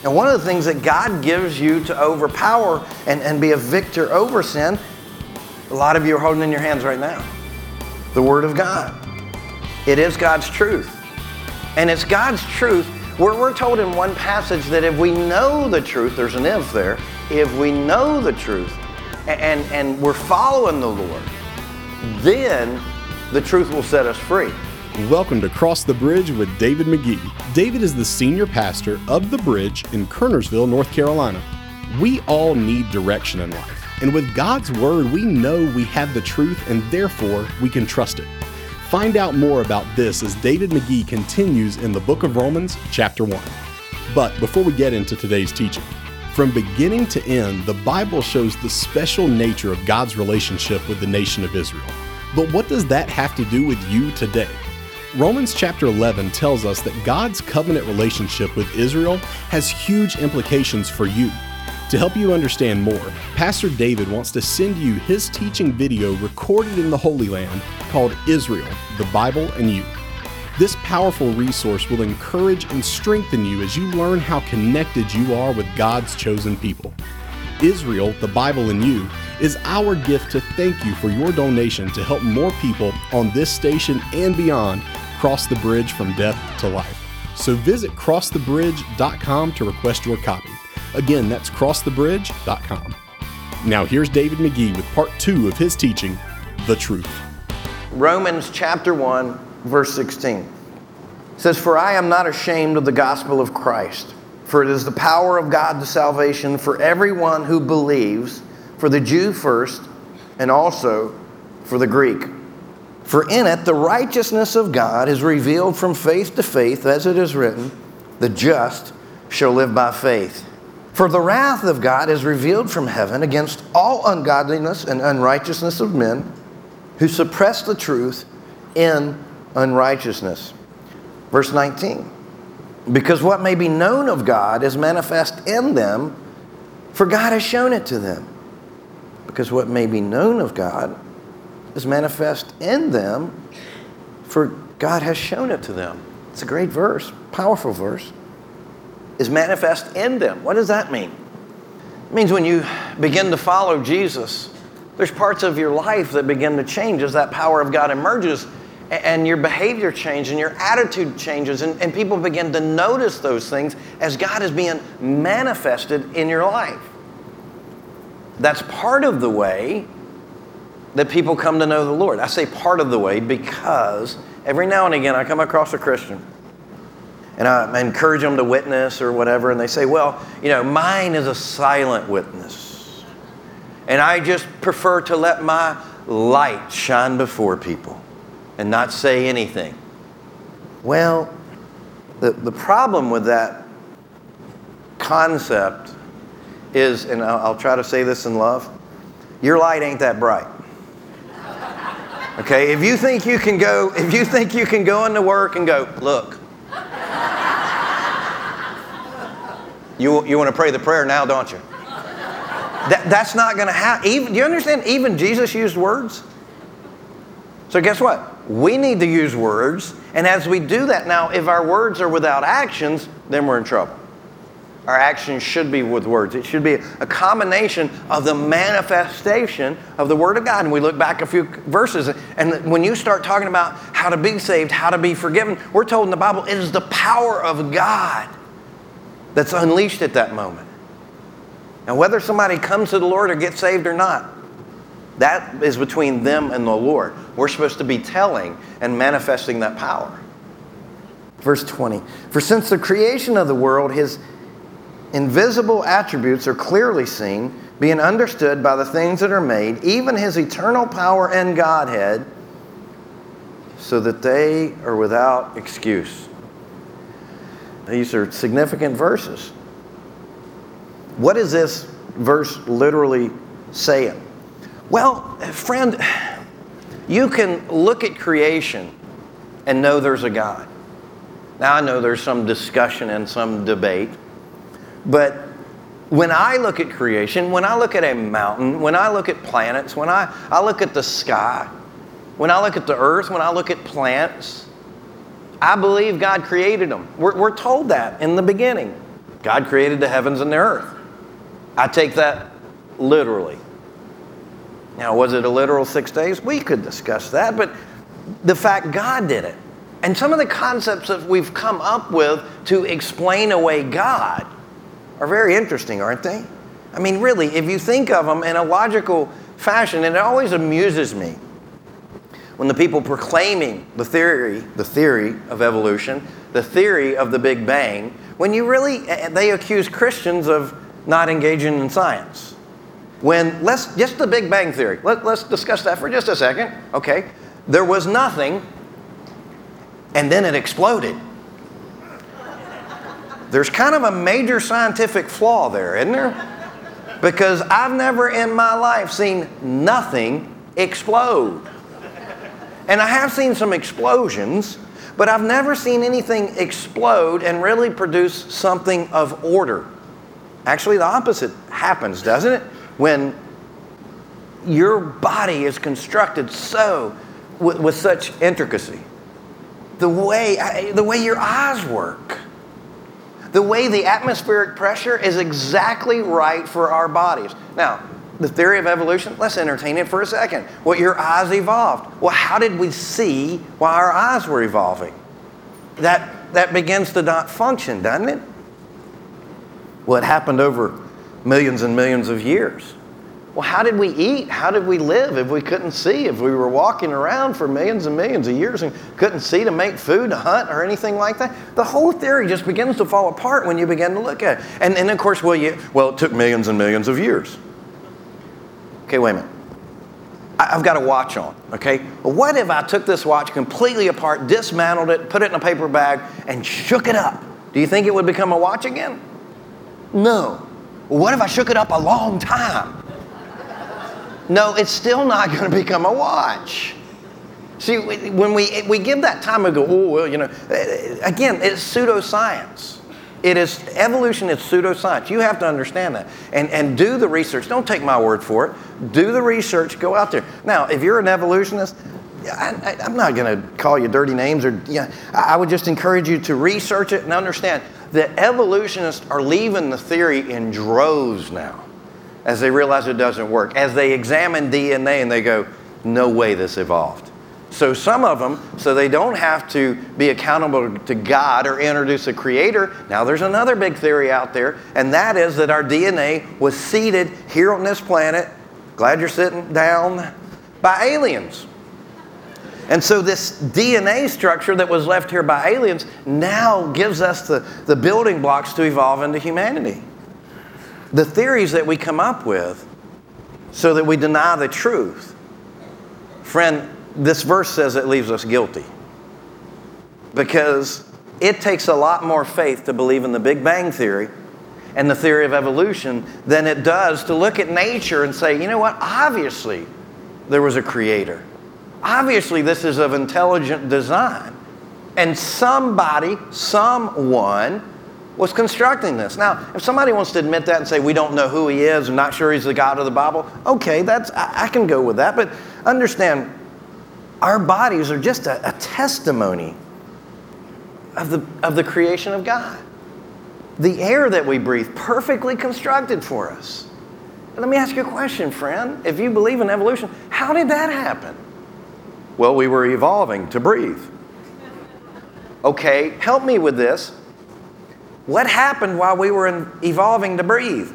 And one of the things that God gives you to overpower and be a victor over sin, a lot of you are holding in your hands right now. The Word of God. It is God's truth. And it's God's truth. We're told in one passage that if we know the truth, there's an if there, if we know the truth and we're following the Lord, then the truth will set us free. Welcome to Cross the Bridge with David McGee. David is the senior pastor of The Bridge in Kernersville, North Carolina. We all need direction in life, and with God's Word, we know we have the truth and therefore we can trust it. Find out more about this as David McGee continues in the book of Romans, chapter 1. But before we get into today's teaching, from beginning to end, the Bible shows the special nature of God's relationship with the nation of Israel. But what does that have to do with you today? Romans chapter 11 tells us that God's covenant relationship with Israel has huge implications for you. To help you understand more, Pastor David wants to send you his teaching video recorded in the Holy Land called Israel, the Bible and You. This powerful resource will encourage and strengthen you as you learn how connected you are with God's chosen people. Israel, the Bible and You is our gift to thank you for your donation to help more people on this station and beyond cross the bridge from death to life. So visit crossthebridge.com to request your copy. Again, that's crossthebridge.com. Now here's David McGee with part 2 of his teaching, The Truth. Romans chapter 1, verse 16. It says, "For I am not ashamed of the gospel of Christ, for it is the power of God to salvation for everyone who believes, for the Jew first, and also for the Greek. For in it the righteousness of God is revealed from faith to faith, as it is written, the just shall live by faith. For the wrath of God is revealed from heaven against all ungodliness and unrighteousness of men who suppress the truth in unrighteousness." Verse 19. "Because what may be known of God is manifest in them, for God has shown it to them." Because what may be known of God is manifest in them, for God has shown it to them. It's a great verse, powerful verse. Is manifest in them. What does that mean? It means when you begin to follow Jesus, there's parts of your life that begin to change as that power of God emerges, and your behavior changes and your attitude changes, and people begin to notice those things as God is being manifested in your life. That's part of the way that people come to know the Lord. I say part of the way because every now and again I come across a Christian and I encourage them to witness or whatever, and they say, well, mine is a silent witness. And I just prefer to let my light shine before people and not say anything. Well, the problem with that concept is, and I'll try to say this in love, your light ain't that bright. Okay, if you think you can go into work and go, look, you want to pray the prayer now, don't you? That's not going to happen. Do you understand? Even Jesus used words. So guess what? We need to use words, and as we do that now, if our words are without actions, then we're in trouble. Our actions should be with words. It should be a combination of the manifestation of the Word of God. And we look back a few verses, and when you start talking about how to be saved, how to be forgiven, we're told in the Bible it is the power of God that's unleashed at that moment. Now, whether somebody comes to the Lord or gets saved or not, that is between them and the Lord. We're supposed to be telling and manifesting that power. Verse 20, "For since the creation of the world, His invisible attributes are clearly seen, being understood by the things that are made, even His eternal power and Godhead, so that they are without excuse." These are significant verses. What is this verse literally saying? Well, friend, you can look at creation and know there's a God. Now, I know there's some discussion and some debate, but when I look at creation, when I look at a mountain, when I look at planets, when I look at the sky, when I look at the earth, when I look at plants, I believe God created them. We're told that in the beginning. God created the heavens and the earth. I take that literally. Now, was it a literal 6 days? We could discuss that, but the fact God did it. And some of the concepts that we've come up with to explain away God are very interesting, aren't they? I mean, really, if you think of them in a logical fashion, and it always amuses me when the people proclaiming the theory of evolution, the theory of the Big Bang, when they accuse Christians of not engaging in science. Just the Big Bang theory, let's discuss that for just a second, okay? There was nothing, and then it exploded. There's kind of a major scientific flaw there, isn't there? Because I've never in my life seen nothing explode. And I have seen some explosions, but I've never seen anything explode and really produce something of order. Actually, the opposite happens, doesn't it? When your body is constructed with such intricacy. The way your eyes work. The way the atmospheric pressure is exactly right for our bodies. Now, the theory of evolution, let's entertain it for a second. Well, your eyes evolved. Well, how did we see while our eyes were evolving? That begins to not function, doesn't it? Well, it happened over millions and millions of years. Well, how did we eat? How did we live if we couldn't see? If we were walking around for millions and millions of years and couldn't see to make food, to hunt, or anything like that? The whole theory just begins to fall apart when you begin to look at it. And of course, it took millions and millions of years. Okay, wait a minute. I've got a watch on, okay? Well, what if I took this watch completely apart, dismantled it, put it in a paper bag, and shook it up? Do you think it would become a watch again? No. Well, what if I shook it up a long time? No, it's still not going to become a watch. See, when we give that time, we go, again, it's pseudoscience. Evolution is pseudoscience. You have to understand that. And do the research. Don't take my word for it. Do the research. Go out there. Now, if you're an evolutionist, I'm not going to call you dirty names. I would just encourage you to research it and understand that evolutionists are leaving the theory in droves now as they realize it doesn't work. As they examine DNA and they go, no way this evolved. So some of them, so they don't have to be accountable to God or introduce a creator. Now there's another big theory out there, and that is that our DNA was seeded here on this planet, glad you're sitting down, by aliens. And so this DNA structure that was left here by aliens now gives us the building blocks to evolve into humanity. The theories that we come up with so that we deny the truth. Friend, this verse says it leaves us guilty. Because it takes a lot more faith to believe in the Big Bang Theory and the theory of evolution than it does to look at nature and say, you know what, obviously there was a creator. Obviously this is of intelligent design. And someone was constructing this. Now, if somebody wants to admit that and say, we don't know who he is, I'm not sure he's the God of the Bible, okay, I can go with that. But understand, our bodies are just a testimony of the creation of God. The air that we breathe, perfectly constructed for us. And let me ask you a question, friend. If you believe in evolution, how did that happen? Well, we were evolving to breathe. Okay, help me with this. What happened while we were evolving to breathe?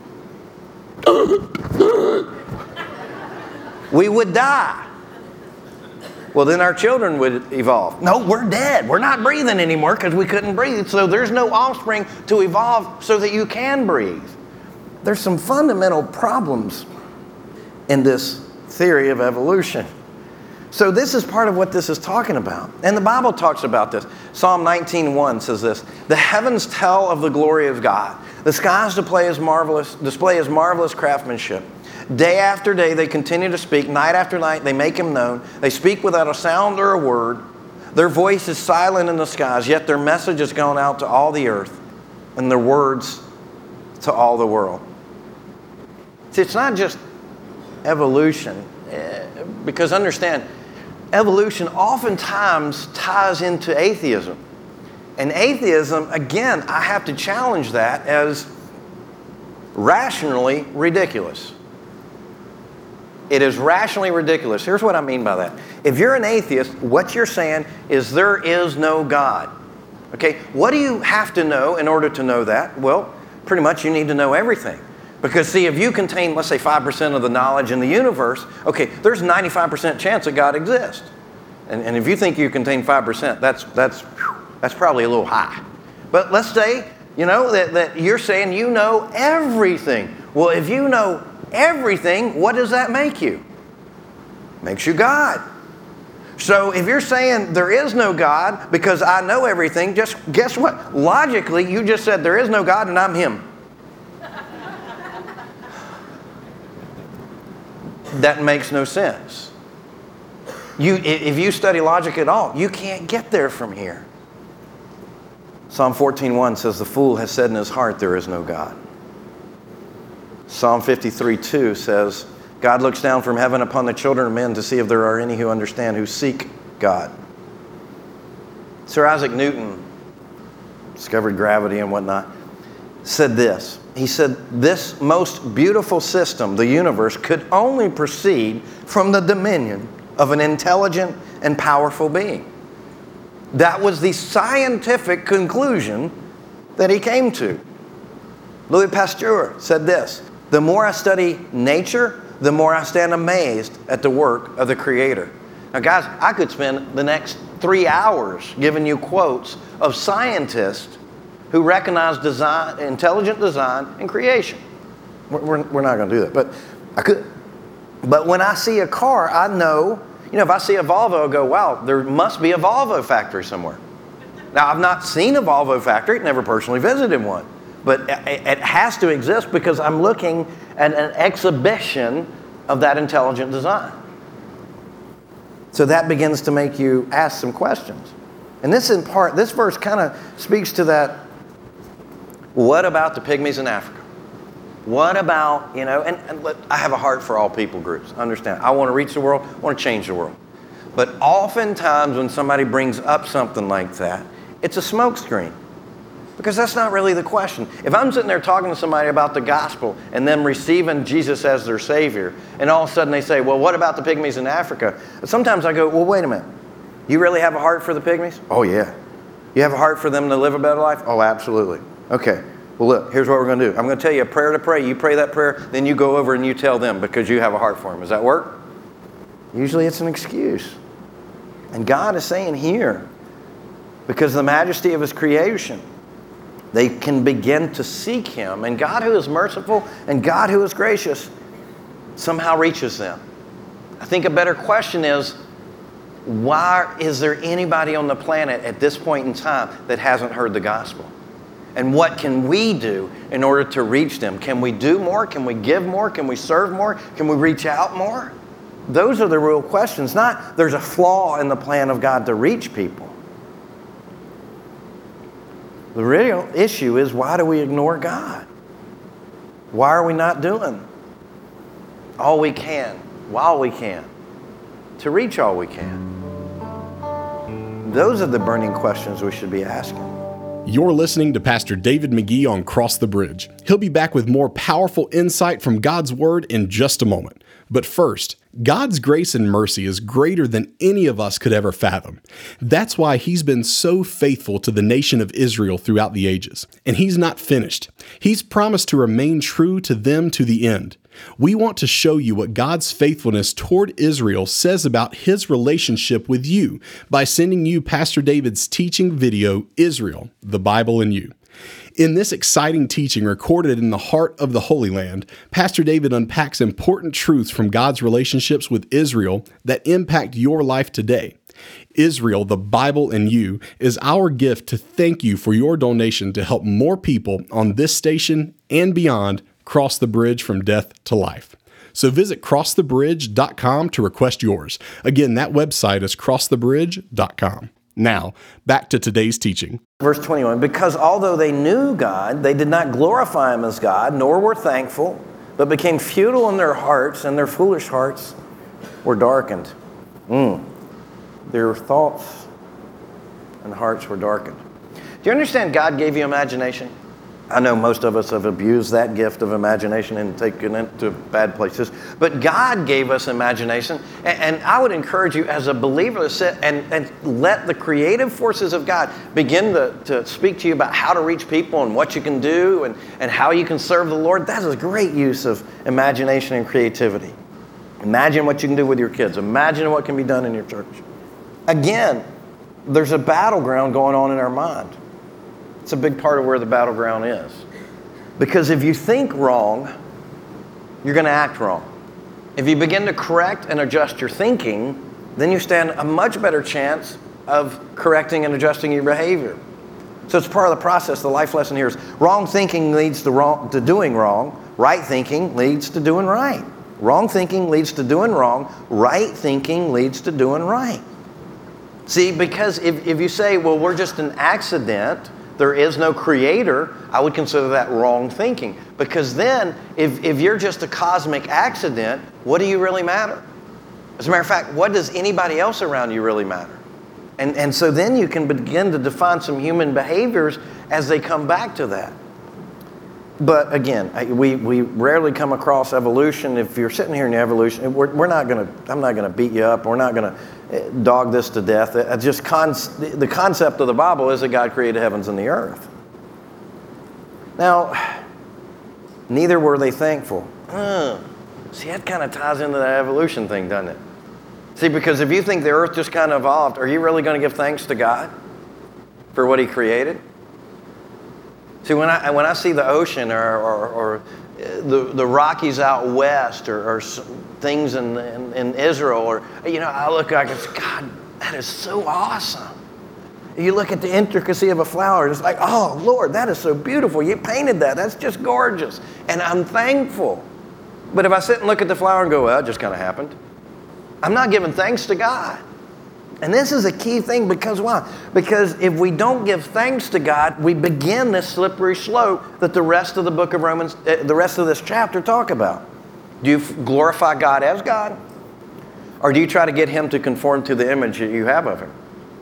We would die. Well, then our children would evolve. No, we're dead. We're not breathing anymore because we couldn't breathe. So there's no offspring to evolve so that you can breathe. There's some fundamental problems in this theory of evolution. So this is part of what this is talking about. And the Bible talks about this. Psalm 19:1 says this, the heavens tell of the glory of God. The skies display his marvelous craftsmanship. Day after day they continue to speak. Night after night they make him known. They speak without a sound or a word. Their voice is silent in the skies, yet their message has gone out to all the earth, and their words to all the world. See, it's not just evolution, because understand, evolution oftentimes ties into atheism. And atheism, again, I have to challenge that as rationally ridiculous. It is rationally ridiculous. Here's what I mean by that. If you're an atheist, what you're saying is there is no God. Okay, what do you have to know in order to know that? Well, pretty much you need to know everything. Because see, if you contain, let's say 5% of the knowledge in the universe, okay, there's a 95% chance that God exists. And if you think you contain 5%, that's probably a little high. But let's say, that you're saying you know everything. Well, if you know everything, what does that make you? Makes you God. So if you're saying there is no God because I know everything, just guess what? Logically, you just said there is no God and I'm Him. That makes no sense. If you study logic at all, you can't get there from here. Psalm 14:1 says, the fool has said in his heart, there is no God. Psalm 53:2 says, God looks down from heaven upon the children of men to see if there are any who understand, who seek God. Sir Isaac Newton discovered gravity and whatnot, said this. He said, this most beautiful system, the universe, could only proceed from the dominion of an intelligent and powerful being. That was the scientific conclusion that he came to. Louis Pasteur said this, the more I study nature, the more I stand amazed at the work of the Creator. Now guys, I could spend the next 3 hours giving you quotes of scientists who recognize design, intelligent design and creation. We're not going to do that, but I could. But when I see a car, I know, if I see a Volvo, I go, wow, there must be a Volvo factory somewhere. Now, I've not seen a Volvo factory, never personally visited one, but it has to exist because I'm looking at an exhibition of that intelligent design. So that begins to make you ask some questions. And this verse kind of speaks to that. What about the pygmies in Africa? What about, and I have a heart for all people groups. Understand, I want to reach the world, I want to change the world. But oftentimes when somebody brings up something like that, it's a smokescreen. Because that's not really the question. If I'm sitting there talking to somebody about the gospel and them receiving Jesus as their Savior, and all of a sudden they say, well, what about the pygmies in Africa? Sometimes I go, well, wait a minute. You really have a heart for the pygmies? Oh, yeah. You have a heart for them to live a better life? Oh, absolutely. Okay, well look, here's what we're going to do. I'm going to tell you a prayer to pray. You pray that prayer, then you go over and you tell them because you have a heart for them. Does that work? Usually it's an excuse. And God is saying here, because of the majesty of His creation, they can begin to seek Him. And God who is merciful and God who is gracious somehow reaches them. I think a better question is, why is there anybody on the planet at this point in time that hasn't heard the gospel? And what can we do in order to reach them? Can we do more? Can we give more? Can we serve more? Can we reach out more? Those are the real questions. Not there's a flaw in the plan of God to reach people. The real issue is, why do we ignore God? Why are we not doing all we can, while we can, to reach all we can? Those are the burning questions we should be asking. You're listening to Pastor David McGee on Cross the Bridge. He'll be back with more powerful insight from God's Word in just a moment. But first, God's grace and mercy is greater than any of us could ever fathom. That's why He's been so faithful to the nation of Israel throughout the ages. And He's not finished. He's promised to remain true to them to the end. We want to show you what God's faithfulness toward Israel says about His relationship with you by sending you Pastor David's teaching video, Israel, the Bible in You. In this exciting teaching recorded in the heart of the Holy Land, Pastor David unpacks important truths from God's relationships with Israel that impact your life today. Israel, the Bible in You, is our gift to thank you for your donation to help more people on this station and beyond cross the bridge from death to life. So visit crossthebridge.com to request yours. Again, that website is crossthebridge.com. Now, back to today's teaching. Verse 21, because although they knew God, they did not glorify Him as God, nor were thankful, but became futile in their hearts, and their foolish hearts were darkened. Their thoughts and hearts were darkened. Do you understand God gave you imagination? I know most of us have abused that gift of imagination and taken it to bad places. But God gave us imagination. And I would encourage you as a believer to sit and let the creative forces of God begin to speak to you about how to reach people and what you can do and how you can serve the Lord. That is a great use of imagination and creativity. Imagine what you can do with your kids. Imagine what can be done in your church. Again, there's a battleground going on in our mind. It's a big part of where the battleground is. Because if you think wrong, you're going to act wrong. If you begin to correct and adjust your thinking, then you stand a much better chance of correcting and adjusting your behavior. So it's part of the process. The life lesson here is wrong thinking leads to doing wrong. Right thinking leads to doing right. Wrong thinking leads to doing wrong. Right thinking leads to doing right. See, because if you say, well, we're just an accident, there is no creator, I would consider that wrong thinking. Because then, if you're just a cosmic accident, what do you really matter? As a matter of fact, what does anybody else around you really matter? And so then you can begin to define some human behaviors as they come back to that. But again, we rarely come across evolution. If you're sitting here in the evolution, I'm not going to beat you up. We're not going to dog this to death. The concept of the Bible is that God created the heavens and the earth. Now, neither were they thankful. See, that kind of ties into the evolution thing, doesn't it? See, because if you think the earth just kind of evolved, are you really going to give thanks to God for what He created? See, when I see the ocean or the Rockies out west or things in Israel, or I look like it's God. That is so awesome. You look at the intricacy of a flower, it's like, oh Lord, that is so beautiful. You painted that. That's just gorgeous, and I'm thankful. But if I sit and look at the flower and go, well, it just kind of happened, I'm not giving thanks to God. And this is a key thing, because why? Because if we don't give thanks to God, we begin this slippery slope that the rest of the book of Romans, the rest of this chapter talk about. Do you glorify God as God? Or do you try to get Him to conform to the image that you have of Him?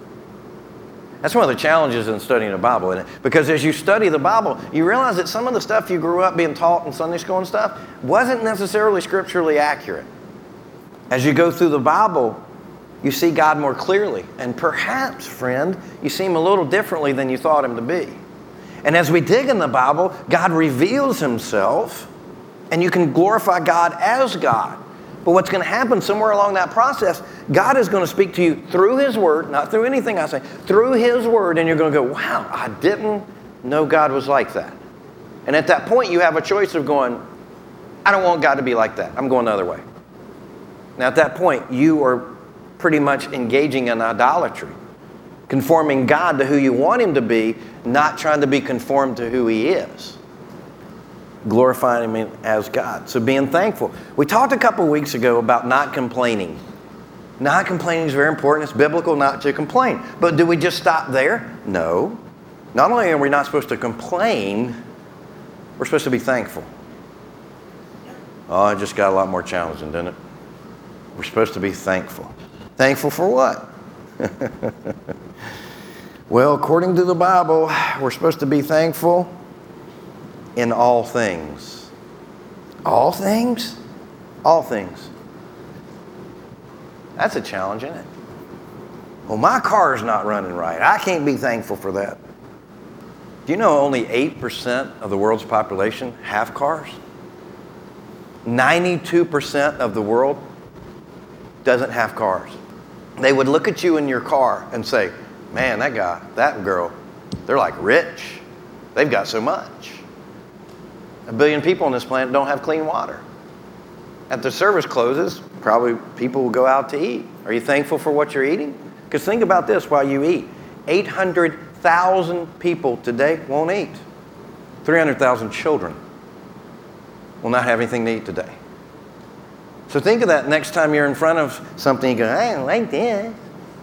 That's one of the challenges in studying the Bible, isn't it? Because as you study the Bible, you realize that some of the stuff you grew up being taught in Sunday school and stuff wasn't necessarily scripturally accurate. As you go through the Bible, you see God more clearly. And perhaps, friend, you see Him a little differently than you thought Him to be. And as we dig in the Bible, God reveals Himself, and you can glorify God as God. But what's going to happen somewhere along that process, God is going to speak to you through His Word, not through anything I say, through His Word, and you're going to go, wow, I didn't know God was like that. And at that point, you have a choice of going, I don't want God to be like that. I'm going the other way. Now, at that point, you are pretty much engaging in idolatry, conforming God to who you want Him to be, not trying to be conformed to who He is, glorifying Him as God. So being thankful. We talked a couple weeks ago about not complaining. Not complaining is very important. It's biblical not to complain. But do we just stop there? No. Not only are we not supposed to complain, we're supposed to be thankful. Oh, it just got a lot more challenging, didn't it? We're supposed to be thankful. Thankful for what? Well, according to the Bible, we're supposed to be thankful in all things. All things? All things. That's a challenge, isn't it? Well, my car's not running right. I can't be thankful for that. Do you know only 8% of the world's population have cars? 92% of the world doesn't have cars. They would look at you in your car and say, man, that guy, that girl, they're like rich. They've got so much. 1 billion people on this planet don't have clean water. At the service closes, probably people will go out to eat. Are you thankful for what you're eating? Because think about this while you eat. 800,000 people today won't eat. 300,000 children will not have anything to eat today. So think of that next time you're in front of something, you go, I don't like this.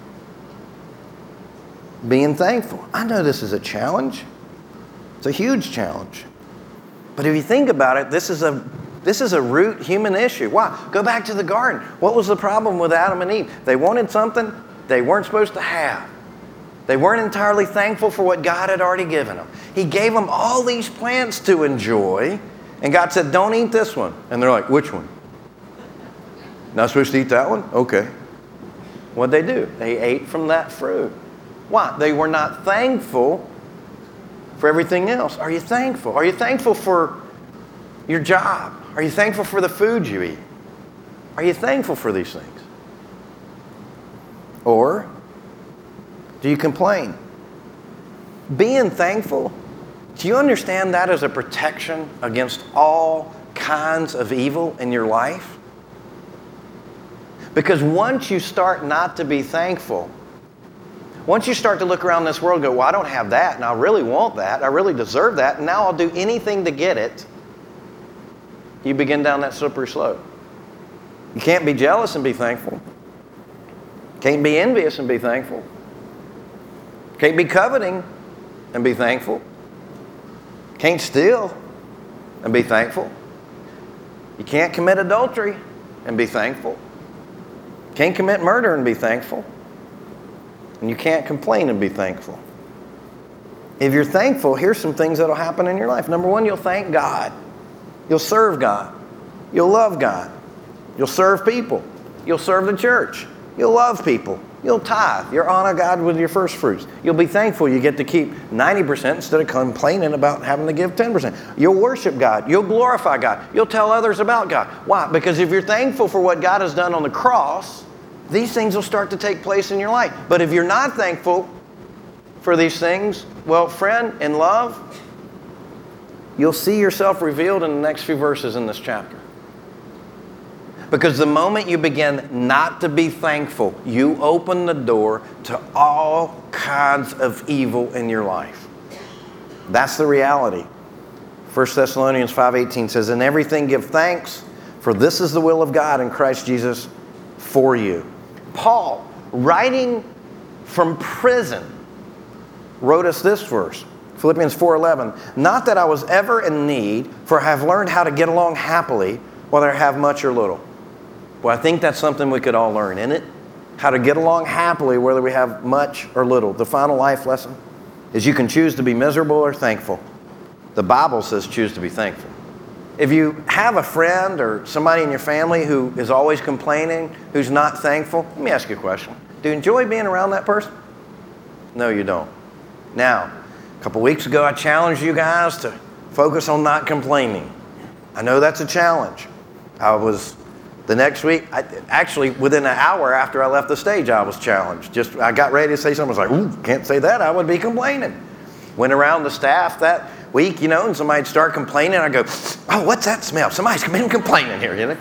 Being thankful. I know this is a challenge. It's a huge challenge. But if you think about it, this is a root human issue. Why? Go back to the garden. What was the problem with Adam and Eve? They wanted something they weren't supposed to have. They weren't entirely thankful for what God had already given them. He gave them all these plants to enjoy, and God said, don't eat this one. And they're like, which one? Not supposed to eat that one? Okay. What'd they do? They ate from that fruit. Why? They were not thankful for everything else. Are you thankful? Are you thankful for your job? Are you thankful for the food you eat? Are you thankful for these things? Or do you complain? Being thankful, do you understand that as a protection against all kinds of evil in your life? Because once you start not to be thankful, once you start to look around this world and go, well, I don't have that, and I really want that, I really deserve that, and now I'll do anything to get it, you begin down that slippery slope. You can't be jealous and be thankful. Can't be envious and be thankful. Can't be coveting and be thankful. Can't steal and be thankful. You can't commit adultery and be thankful. Can't commit murder and be thankful. And you can't complain and be thankful. If you're thankful, here's some things that'll happen in your life. Number one, you'll thank God. You'll serve God. You'll love God. You'll serve people. You'll serve the church. You'll love people. You'll tithe. You'll honor God with your first fruits. You'll be thankful you get to keep 90% instead of complaining about having to give 10%. You'll worship God. You'll glorify God. You'll tell others about God. Why? Because if you're thankful for what God has done on the cross, these things will start to take place in your life. But if you're not thankful for these things, well, friend, in love, you'll see yourself revealed in the next few verses in this chapter. Because the moment you begin not to be thankful, you open the door to all kinds of evil in your life. That's the reality. 1 Thessalonians 5:18 says, in everything give thanks, for this is the will of God in Christ Jesus for you. Paul, writing from prison, wrote us this verse. Philippians 4:11, not that I was ever in need, for I have learned how to get along happily, whether I have much or little. Well, I think that's something we could all learn, isn't it? How to get along happily, whether we have much or little. The final life lesson is you can choose to be miserable or thankful. The Bible says choose to be thankful. If you have a friend or somebody in your family who is always complaining, who's not thankful, let me ask you a question. Do you enjoy being around that person? No, you don't. Now, a couple weeks ago, I challenged you guys to focus on not complaining. I know that's a challenge. The next week, actually within an hour after I left the stage, I was challenged. I got ready to say something. I was like, ooh, can't say that. I would be complaining. Went around the staff that week, and somebody'd start complaining. I go, oh, what's that smell? Somebody's been complaining here,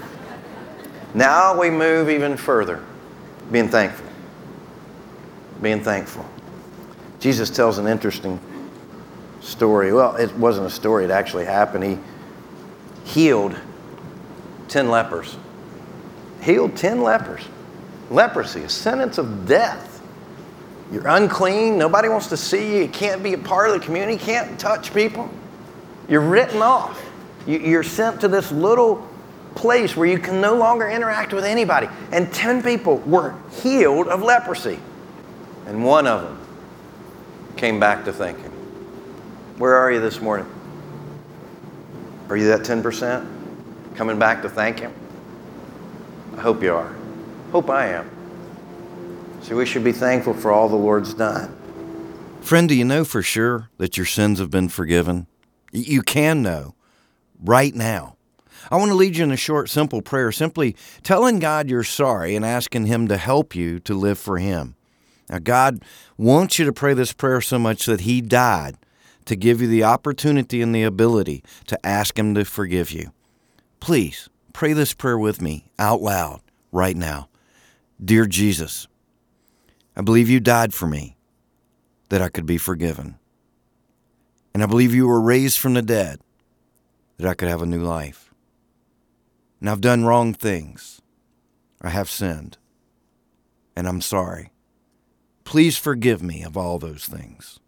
Now we move even further. Being thankful. Being thankful. Jesus tells an interesting story. Well, it wasn't a story. It actually happened. He healed 10 lepers. Healed 10 lepers. Leprosy, a sentence of death. You're unclean. Nobody wants to see you. You can't be a part of the community. You can't touch people. You're written off. You're sent to this little place where you can no longer interact with anybody. And 10 people were healed of leprosy. And one of them came back to thinking. Where are you this morning? Are you that 10%? Coming back to thank Him? I hope you are. Hope I am. See, we should be thankful for all the Lord's done. Friend, do you know for sure that your sins have been forgiven? You can know right now. I want to lead you in a short, simple prayer, simply telling God you're sorry and asking Him to help you to live for Him. Now, God wants you to pray this prayer so much that He died to give you the opportunity and the ability to ask Him to forgive you. Please pray this prayer with me out loud right now. Dear Jesus, I believe you died for me that I could be forgiven. And I believe you were raised from the dead that I could have a new life. And I've done wrong things. I have sinned. And I'm sorry. Please forgive me of all those things.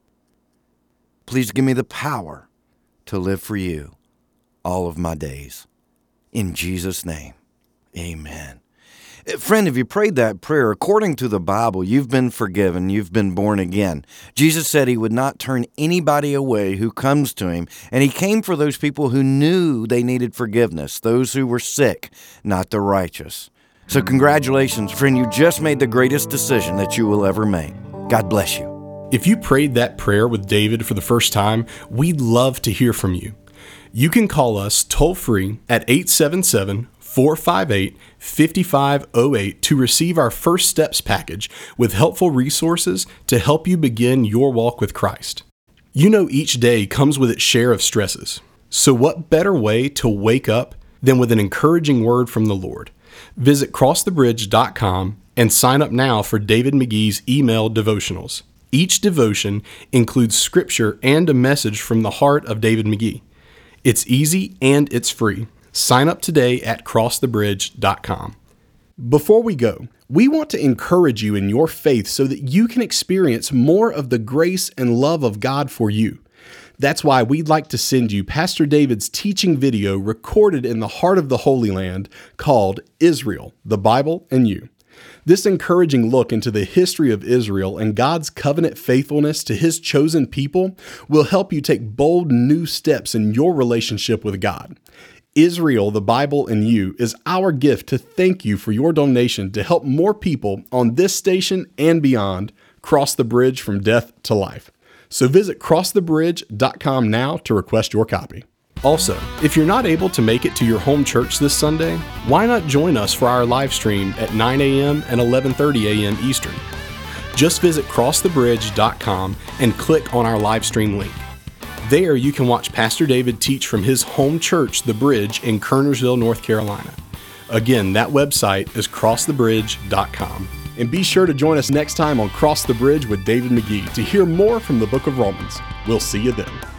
Please give me the power to live for you all of my days. In Jesus' name, amen. Friend, if you prayed that prayer, according to the Bible, you've been forgiven, you've been born again. Jesus said he would not turn anybody away who comes to him, and he came for those people who knew they needed forgiveness, those who were sick, not the righteous. So congratulations, friend, you just made the greatest decision that you will ever make. God bless you. If you prayed that prayer with David for the first time, we'd love to hear from you. You can call us toll-free at 877-458-5508 to receive our First Steps package with helpful resources to help you begin your walk with Christ. You know each day comes with its share of stresses. So what better way to wake up than with an encouraging word from the Lord? Visit crossthebridge.com and sign up now for David McGee's email devotionals. Each devotion includes scripture and a message from the heart of David McGee. It's easy and it's free. Sign up today at crossthebridge.com. Before we go, we want to encourage you in your faith so that you can experience more of the grace and love of God for you. That's why we'd like to send you Pastor David's teaching video recorded in the heart of the Holy Land called Israel, the Bible and You. This encouraging look into the history of Israel and God's covenant faithfulness to His chosen people will help you take bold new steps in your relationship with God. Israel, the Bible, and You is our gift to thank you for your donation to help more people on this station and beyond cross the bridge from death to life. So visit crossthebridge.com now to request your copy. Also, if you're not able to make it to your home church this Sunday, why not join us for our live stream at 9 a.m. and 11:30 a.m. Eastern? Just visit crossthebridge.com and click on our live stream link. There you can watch Pastor David teach from his home church, The Bridge, in Kernersville, North Carolina. Again, that website is crossthebridge.com. And be sure to join us next time on Cross the Bridge with David McGee to hear more from the book of Romans. We'll see you then.